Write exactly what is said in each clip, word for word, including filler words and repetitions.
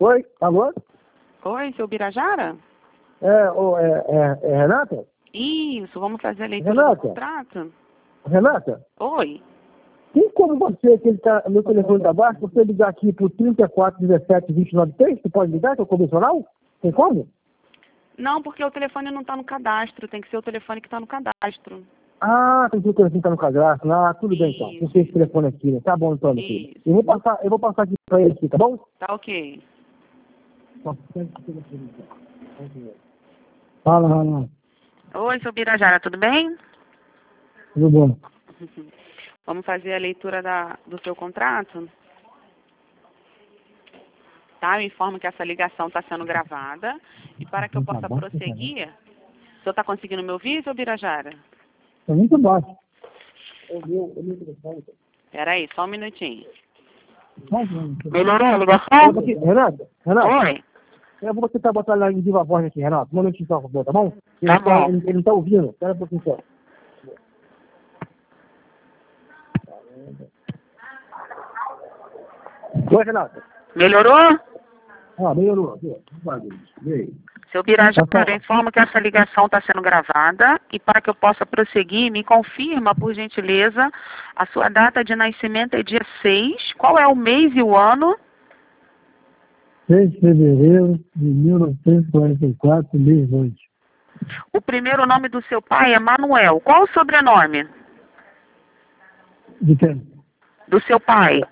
Oi, alô? Oi, seu Birajara? É, ô, é, é, é Renata? Isso, vamos fazer a leitura Renata? do contrato? Renata? Oi. Tem como você, que ele tá, meu telefone tá baixo, você ligar aqui pro trinta e quatro, dezessete, vinte e nove, três? Você pode ligar, que é o convencional? Tem como? Não, porque o telefone não está no cadastro, tem que ser o telefone que está no cadastro. Ah, tem que o telefone tá no cadastro. Ah, tudo bem então. Isso. Não sei esse telefone aqui, né? Tá bom então, meu filho. Isso. Eu vou passar, eu vou passar aqui pra ele aqui, tá bom? Tá ok. Fala, fala. Oi, seu Birajara, tudo bem? Tudo bom. Vamos fazer a leitura da, do seu contrato? Tá, eu informo que essa ligação está sendo gravada e para que eu Tá possa baixo, cara. prosseguir, o senhor está conseguindo me ouvir, seu Birajara? Tá muito baixo. Eu vi, eu vi o telefone. Espera aí, só um minutinho. Mais um. Melhorou a ligação? Renato, Renato, Oi. eu vou tentar botar lá em viva voz aqui, Renato. Um momentinho só, por favor, tá bom? Ele, Tá tá, bom. ele, ele não tá ouvindo. Espera um pouquinho só. Oi, Renato. Melhorou? Ah, melhorou. Aqui, ó. E aí? Seu Birajara, Tá eu informo que essa ligação está sendo gravada e para que eu possa prosseguir, me confirma, por gentileza, a sua data de nascimento é dia seis. Qual é o mês e o ano? seis de fevereiro de mil novecentos e quarenta e quatro, mês dois. O primeiro nome do seu pai é Manuel. Qual o sobrenome De quem? do seu pai?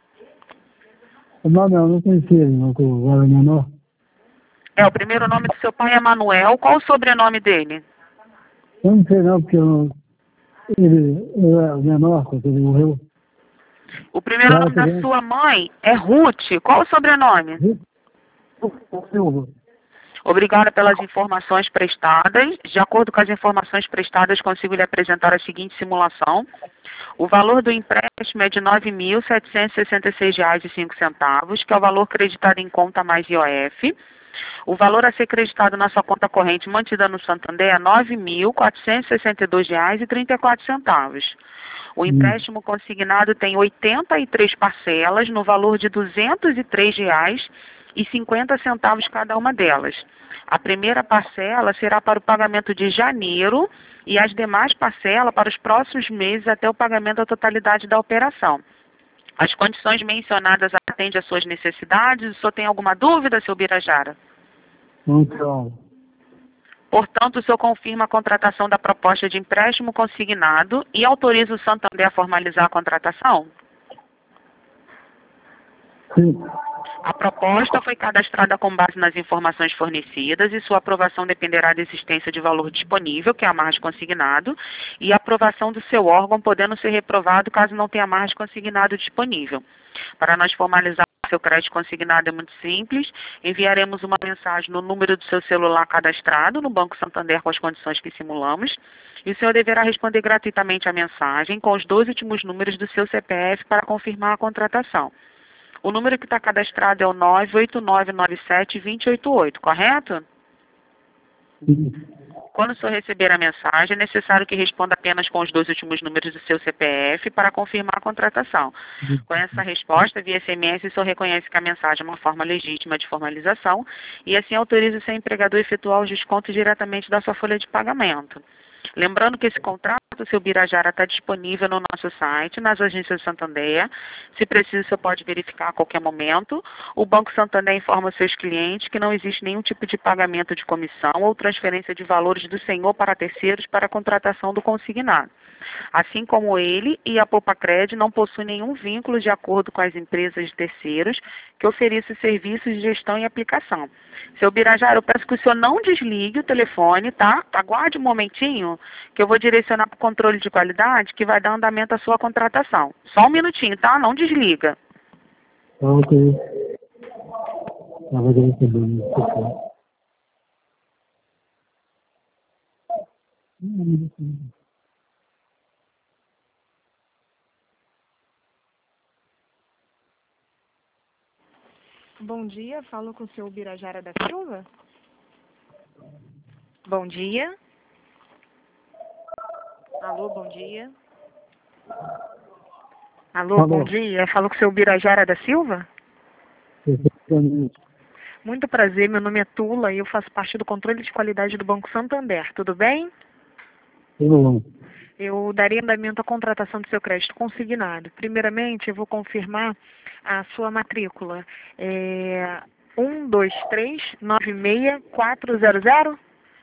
Não, não, eu não conhecia ele, não, que eu era menor. É, o primeiro nome do seu pai é Manuel. Qual o sobrenome dele? Eu não sei não, porque eu, ele, eu era menor quando ele morreu. O primeiro Era nome da criança. sua mãe é Ruth. Qual o sobrenome? Silva. Obrigada pelas informações prestadas. De acordo com as informações prestadas, consigo lhe apresentar a seguinte simulação. O valor do empréstimo é de nove mil setecentos e sessenta e seis reais e cinco centavos, que é o valor creditado em conta mais I O F. O valor a ser creditado na sua conta corrente mantida no Santander é nove mil quatrocentos e sessenta e dois reais e trinta e quatro centavos. O empréstimo consignado tem oitenta e três parcelas no valor de duzentos e três reais e cinquenta centavos cada uma delas. A primeira parcela será para o pagamento de janeiro e as demais parcelas para os próximos meses até o pagamento da totalidade da operação. As condições mencionadas atendem às suas necessidades? O senhor tem alguma dúvida, seu Birajara? Então, Portanto, o senhor confirma a contratação da proposta de empréstimo consignado e autoriza o Santander a formalizar a contratação? sim. A proposta foi cadastrada com base nas informações fornecidas e sua aprovação dependerá da existência de valor disponível, que é a margem consignado, e a aprovação do seu órgão, podendo ser reprovado caso não tenha margem consignado disponível. Para nós formalizar seu crédito consignado é muito simples. Enviaremos uma mensagem no número do seu celular cadastrado no Banco Santander com as condições que simulamos. E o senhor deverá responder gratuitamente a mensagem com os dois últimos números do seu C P F para confirmar a contratação. O número que está cadastrado é o nove oito nove nove sete dois zero oito oito, correto? Sim. Quando o senhor receber a mensagem, é necessário que responda apenas com os dois últimos números do seu C P F para confirmar a contratação. Com essa resposta, via S M S, o senhor reconhece que a mensagem é uma forma legítima de formalização e assim autoriza o seu empregador a efetuar os descontos diretamente da sua folha de pagamento. Lembrando que esse contrato, seu Birajara, está disponível no nosso site, nas agências do Santander. Se precisa, você pode verificar a qualquer momento. O Banco Santander informa seus clientes que não existe nenhum tipo de pagamento de comissão ou transferência de valores do senhor para terceiros para a contratação do consignado. Assim como ele e a Popacred não possuem nenhum vínculo de acordo com as empresas de terceiros que ofereçam serviços de gestão e aplicação. Seu Birajara, eu peço que o senhor não desligue o telefone, tá? Aguarde um momentinho que eu vou direcionar para o controle de qualidade que vai dar andamento à sua contratação. Só um minutinho, tá? Não desliga. Tá, ok. Tá, vai receber isso. Bom dia, falo com o seu Birajara da Silva. Bom dia. Alô, bom dia. Alô, Alô. bom dia. Falo com o seu Birajara da Silva. Exatamente. Muito prazer, meu nome é Tula e eu faço parte do controle de qualidade do Banco Santander. Tudo bem? Tudo bom. Eu daria andamento à contratação do seu crédito consignado. Primeiramente, eu vou confirmar a sua matrícula. É um dois três nove seis quatro zero zero?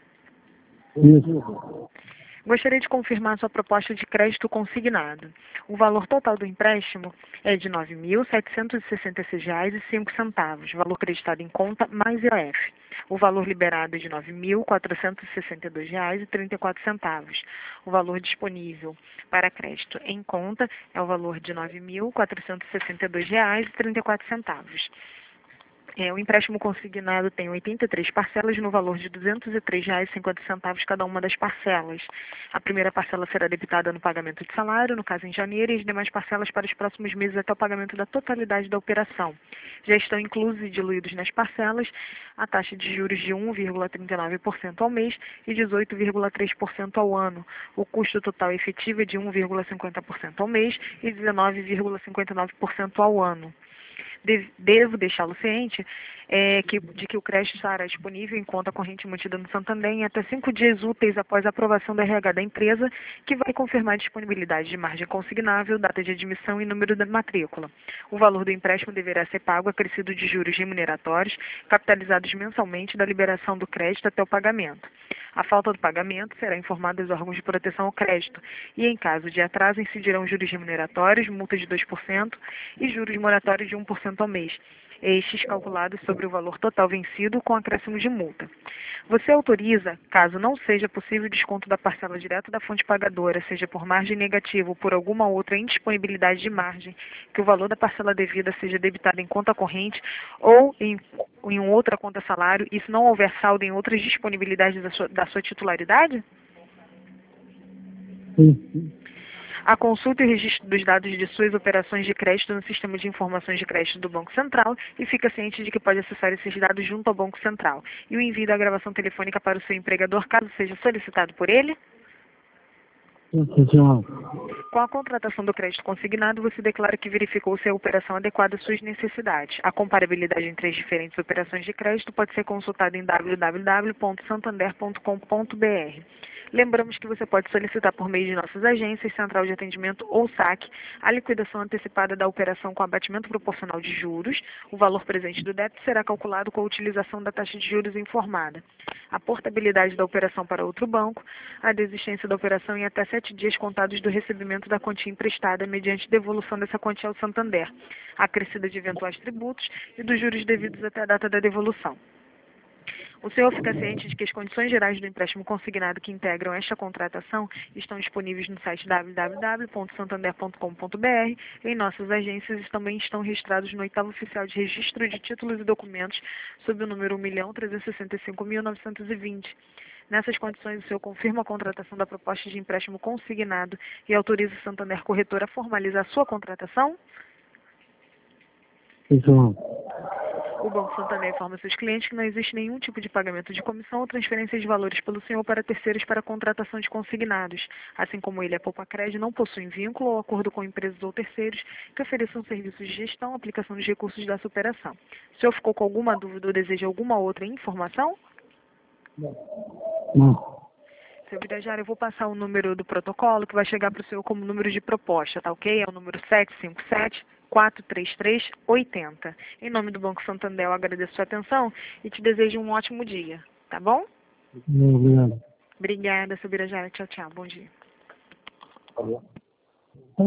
Isso. Gostaria de confirmar a sua proposta de crédito consignado. O valor total do empréstimo é de nove mil setecentos e sessenta e seis reais e cinco centavos, valor creditado em conta mais I O F. O valor liberado é de nove mil quatrocentos e sessenta e dois reais e trinta e quatro centavos. O valor disponível para crédito em conta é o valor de nove mil quatrocentos e sessenta e dois reais e trinta e quatro centavos. É, o empréstimo consignado tem oitenta e três parcelas no valor de duzentos e três reais e cinquenta centavos cada uma das parcelas. A primeira parcela será debitada no pagamento de salário, no caso em janeiro, e as demais parcelas para os próximos meses até o pagamento da totalidade da operação. Já estão inclusos e diluídos nas parcelas a taxa de juros de um vírgula trinta e nove por cento ao mês e dezoito vírgula três por cento ao ano. O custo total efetivo é de um vírgula cinquenta por cento ao mês e dezenove vírgula cinquenta e nove por cento ao ano. Devo deixá-lo ciente é, que, de que o crédito estará disponível em conta corrente mantida no Santander em até cinco dias úteis após a aprovação da R H da empresa, que vai confirmar a disponibilidade de margem consignável, data de admissão e número da matrícula. O valor do empréstimo deverá ser pago acrescido de juros remuneratórios, capitalizados mensalmente da liberação do crédito até o pagamento. A falta do pagamento será informada aos órgãos de proteção ao crédito e, em caso de atraso, incidirão juros remuneratórios, multa de dois por cento e juros moratórios de um por cento ao mês, estes calculados sobre o valor total vencido com acréscimo de multa. Você autoriza, caso não seja possível o desconto da parcela direta da fonte pagadora, seja por margem negativa ou por alguma outra indisponibilidade de margem, que o valor da parcela devida seja debitado em conta corrente ou em, em outra conta salário, e se não houver saldo em outras disponibilidades da sua, da sua titularidade? Sim. A consulta e registro dos dados de suas operações de crédito no Sistema de Informações de Crédito do Banco Central e fica ciente de que pode acessar esses dados junto ao Banco Central. E o envio da gravação telefônica para o seu empregador, caso seja solicitado por ele? Sim, senhor. Com a contratação do crédito consignado, você declara que verificou se a operação adequada às suas necessidades. A comparabilidade entre as diferentes operações de crédito pode ser consultada em w w w ponto santander ponto com ponto b r. Lembramos que você pode solicitar por meio de nossas agências, Central de Atendimento ou S A C, a liquidação antecipada da operação com abatimento proporcional de juros. O valor presente do débito será calculado com a utilização da taxa de juros informada. A portabilidade da operação para outro banco, a desistência da operação em até sete dias contados do recebimento da quantia emprestada mediante devolução dessa quantia ao Santander, a acrescida de eventuais tributos e dos juros devidos até a data da devolução. O senhor fica ciente de que as condições gerais do empréstimo consignado que integram esta contratação estão disponíveis no site w w w ponto santander ponto com ponto b r e em nossas agências também estão registrados no oitavo oficial de registro de títulos e documentos sob o número um milhão trezentos e sessenta e cinco mil novecentos e vinte. Nessas condições, o senhor confirma a contratação da proposta de empréstimo consignado e autoriza o Santander Corretor a formalizar a sua contratação? Sim, senhor. O Banco Santander informa seus clientes que não existe nenhum tipo de pagamento de comissão ou transferência de valores pelo senhor para terceiros para a contratação de consignados. Assim como ele, a Poupa-Cred não possui vínculo ou acordo com empresas ou terceiros que ofereçam serviços de gestão ou aplicação dos recursos dessa operação. O senhor ficou com alguma dúvida ou deseja alguma outra informação? Não. Seu Birajara, eu vou passar o número do protocolo que vai chegar para o senhor como número de proposta, tá ok? É o número sete cinco sete, quatro três três, oito zero. Em nome do Banco Santander, eu agradeço a sua atenção e te desejo um ótimo dia, tá bom? Obrigado. Obrigada, seu Birajara. Tchau, tchau. Bom dia.